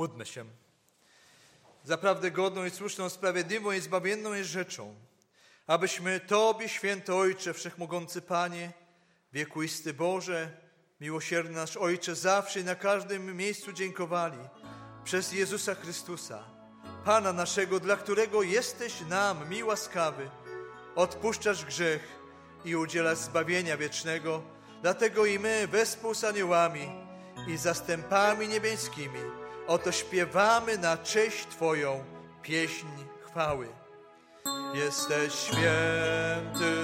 Módlmy się. Zaprawdę godną i słuszną, sprawiedliwą i zbawienną jest rzeczą, abyśmy Tobie, święty Ojcze, wszechmogący Panie, wiekuisty Boże, miłosierny nasz Ojcze, zawsze i na każdym miejscu dziękowali przez Jezusa Chrystusa, Pana naszego, dla którego jesteś nam miłaskawy, odpuszczasz grzech i udzielasz zbawienia wiecznego. Dlatego i my, wespół z aniołami i zastępami niebieskimi, oto śpiewamy na cześć Twoją pieśń chwały. Jesteś święty,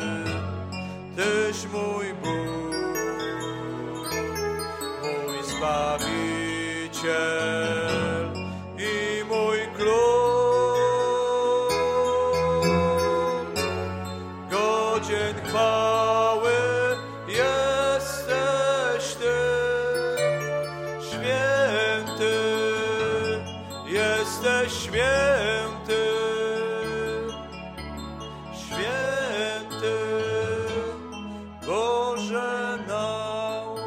Tyś mój Bóg, mój Zbawiciel i mój Król. Godzien chwały jesteś Ty, święty, jesteś święty, święty, Boże nauk.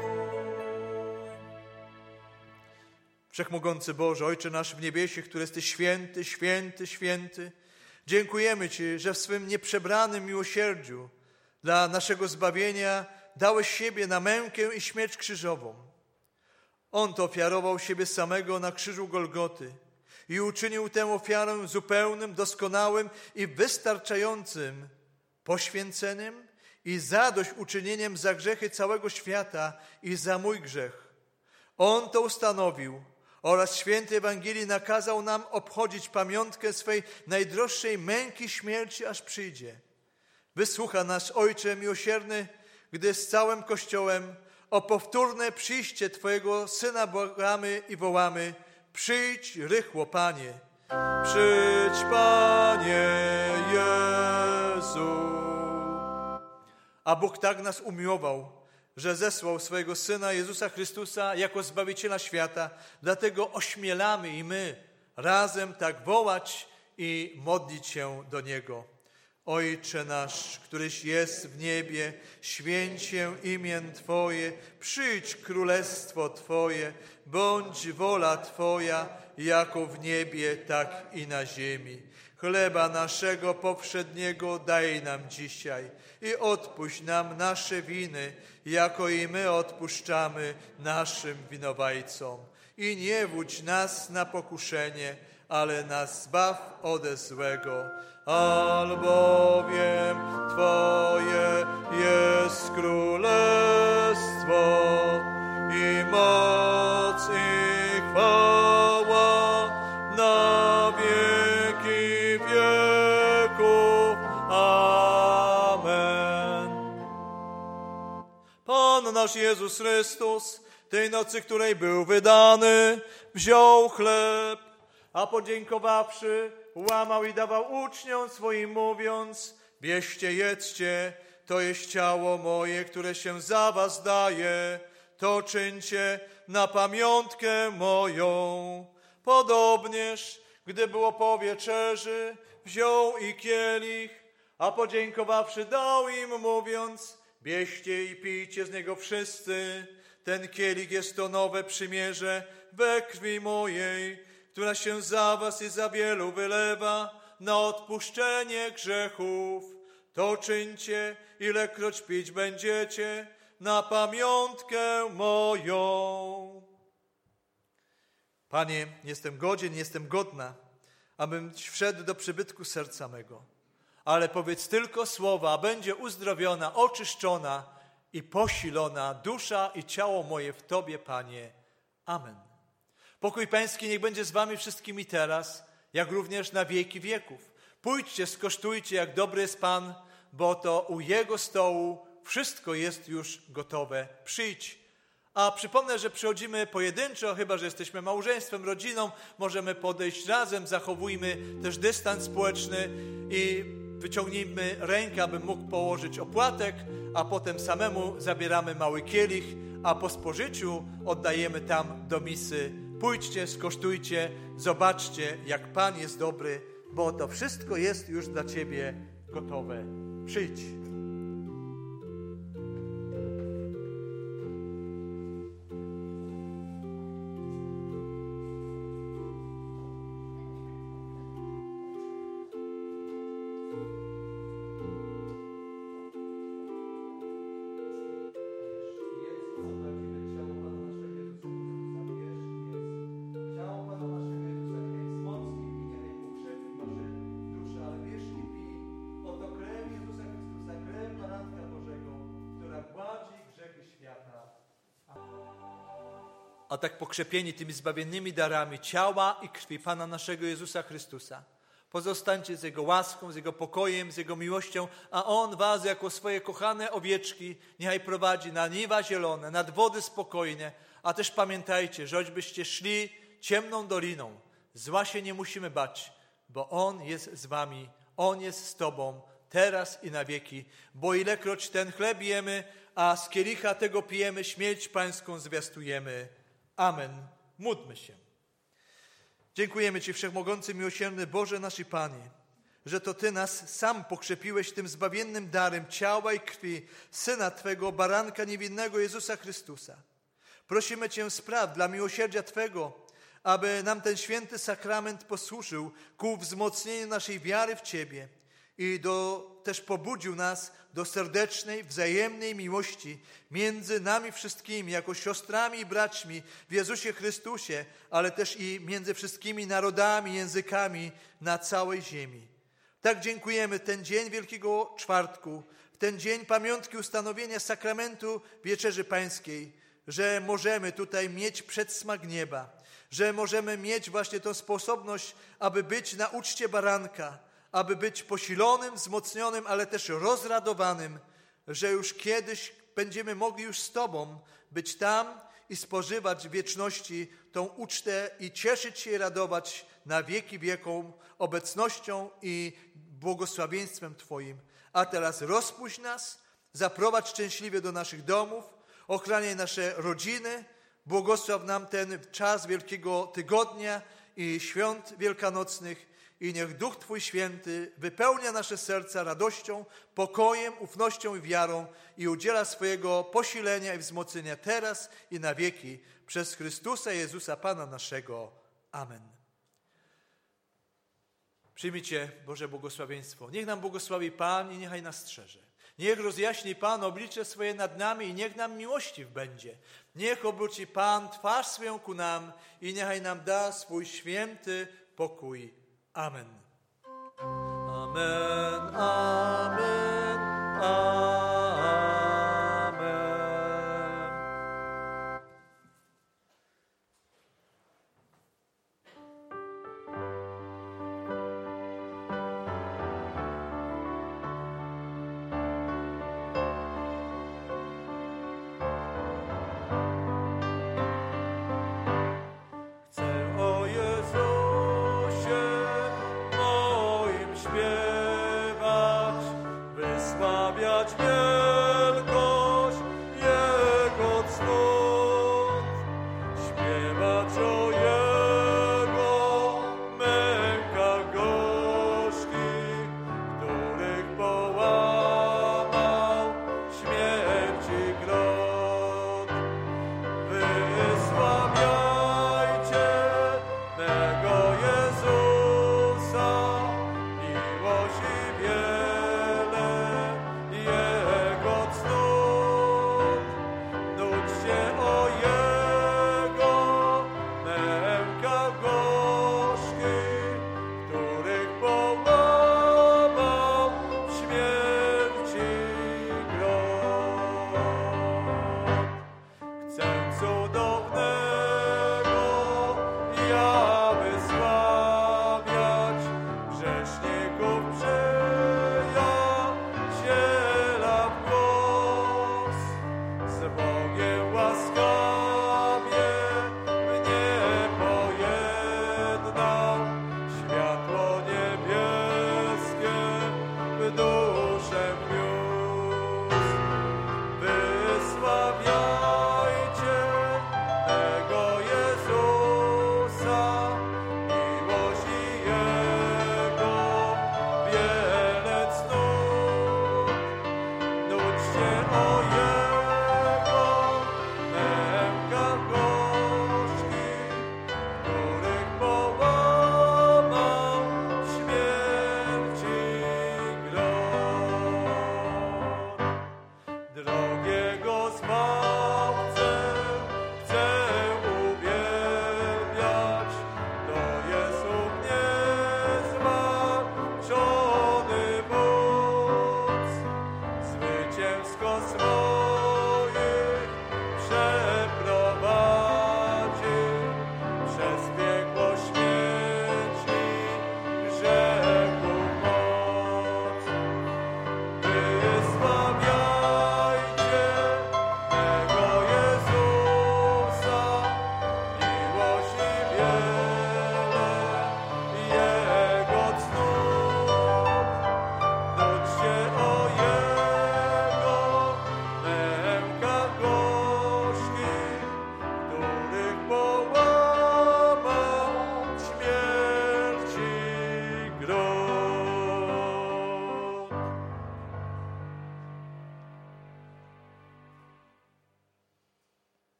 Wszechmogący Boże, Ojcze nasz w niebiesie, który jesteś święty, święty, święty, dziękujemy Ci, że w swym nieprzebranym miłosierdziu dla naszego zbawienia dałeś siebie na mękę i śmierć krzyżową. On to ofiarował siebie samego na krzyżu Golgoty i uczynił tę ofiarę zupełnym, doskonałym i wystarczającym poświęceniem i zadośćuczynieniem za grzechy całego świata i za mój grzech. On to ustanowił oraz w świętej Ewangelii nakazał nam obchodzić pamiątkę swej najdroższej męki śmierci, aż przyjdzie. Wysłucha nas, Ojcze miłosierny, gdy z całym Kościołem o powtórne przyjście Twojego Syna błagamy i wołamy: przyjdź rychło, Panie. Przyjdź, Panie Jezu. A Bóg tak nas umiłował, że zesłał swojego Syna Jezusa Chrystusa jako Zbawiciela świata. Dlatego ośmielamy i my razem tak wołać i modlić się do Niego. Ojcze nasz, któryś jest w niebie, święć się imię Twoje, przyjdź królestwo Twoje, bądź wola Twoja, jako w niebie, tak i na ziemi. Chleba naszego powszedniego daj nam dzisiaj i odpuść nam nasze winy, jako i my odpuszczamy naszym winowajcom. I nie wódź nas na pokuszenie, ale nas zbaw ode złego. Albowiem Twoje jest królestwo i moc i chwała na wieki wieków. Amen. Pan nasz Jezus Chrystus, tej nocy, której był wydany, wziął chleb, a podziękowawszy, łamał i dawał uczniom swoim, mówiąc: bierzcie, jedzcie, to jest ciało moje, które się za was daje. To czyńcie na pamiątkę moją. Podobnież, gdy było po wieczerzy, wziął i kielich, a podziękowawszy, dał im, mówiąc: bierzcie i pijcie z niego wszyscy. Ten kielich jest to nowe przymierze we krwi mojej, która się za was i za wielu wylewa na odpuszczenie grzechów. To czyńcie, ilekroć pić będziecie, na pamiątkę moją. Panie, jestem godzien, jestem godna, abym wszedł do przybytku serca mego. Ale powiedz tylko słowa, a będzie uzdrowiona, oczyszczona i posilona dusza i ciało moje w Tobie, Panie. Amen. Pokój Pański niech będzie z wami wszystkimi teraz, jak również na wieki wieków. Pójdźcie, skosztujcie, jak dobry jest Pan, bo to u Jego stołu wszystko jest już gotowe. Przyjdź. A przypomnę, że przychodzimy pojedynczo, chyba że jesteśmy małżeństwem, rodziną, możemy podejść razem, zachowujmy też dystans społeczny i wyciągnijmy rękę, aby mógł położyć opłatek, a potem samemu zabieramy mały kielich, a po spożyciu oddajemy tam do misy. Pójdźcie, skosztujcie, zobaczcie, jak Pan jest dobry, bo to wszystko jest już dla Ciebie gotowe. Przyjdź. a tak pokrzepieni tymi zbawiennymi darami ciała i krwi Pana naszego Jezusa Chrystusa. Pozostańcie z Jego łaską, z Jego pokojem, z Jego miłością, a On was jako swoje kochane owieczki niechaj prowadzi na niwa zielone, nad wody spokojne, a też pamiętajcie, że choćbyście szli ciemną doliną, zła się nie musimy bać, bo On jest z wami, On jest z tobą, teraz i na wieki. Bo ilekroć ten chleb jemy, a z kielicha tego pijemy, śmierć Pańską zwiastujemy. Amen. Módlmy się. Dziękujemy Ci, Wszechmogący, miłosierny Boże nasz i Panie, że to Ty nas sam pokrzepiłeś tym zbawiennym darem ciała i krwi Syna Twego, baranka niewinnego Jezusa Chrystusa. Prosimy Cię, spraw dla miłosierdzia Twego, aby nam ten święty sakrament posłużył ku wzmocnieniu naszej wiary w Ciebie i też pobudził nas do serdecznej, wzajemnej miłości między nami wszystkimi, jako siostrami i braćmi w Jezusie Chrystusie, ale też i między wszystkimi narodami, językami na całej ziemi. Tak dziękujemy ten dzień Wielkiego Czwartku, ten dzień pamiątki ustanowienia sakramentu Wieczerzy Pańskiej, że możemy tutaj mieć przedsmak nieba, że możemy mieć właśnie tą sposobność, aby być na uczcie baranka, aby być posilonym, wzmocnionym, ale też rozradowanym, że już kiedyś będziemy mogli już z Tobą być tam i spożywać w wieczności tą ucztę i cieszyć się i radować na wieki wieką obecnością i błogosławieństwem Twoim. A teraz rozpuść nas, zaprowadź szczęśliwie do naszych domów, ochraniaj nasze rodziny, błogosław nam ten czas Wielkiego Tygodnia i świąt wielkanocnych i niech Duch Twój Święty wypełnia nasze serca radością, pokojem, ufnością i wiarą i udziela swojego posilenia i wzmocnienia teraz i na wieki przez Chrystusa Jezusa Pana naszego. Amen. Przyjmijcie Boże błogosławieństwo. Niech nam błogosławi Pan i niechaj nas strzeże. Niech rozjaśni Pan oblicze swoje nad nami i niech nam miłościw będzie. Niech obróci Pan twarz swoją ku nam i niechaj nam da swój święty pokój. Amen. Amen, amen, amen.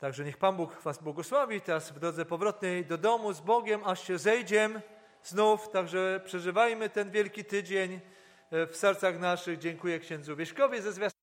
Także niech Pan Bóg was błogosławi teraz w drodze powrotnej do domu z Bogiem, aż się zejdziem znów. Także przeżywajmy ten wielki tydzień w sercach naszych. Dziękuję księdzu Wieśkowi ze zwiastunem.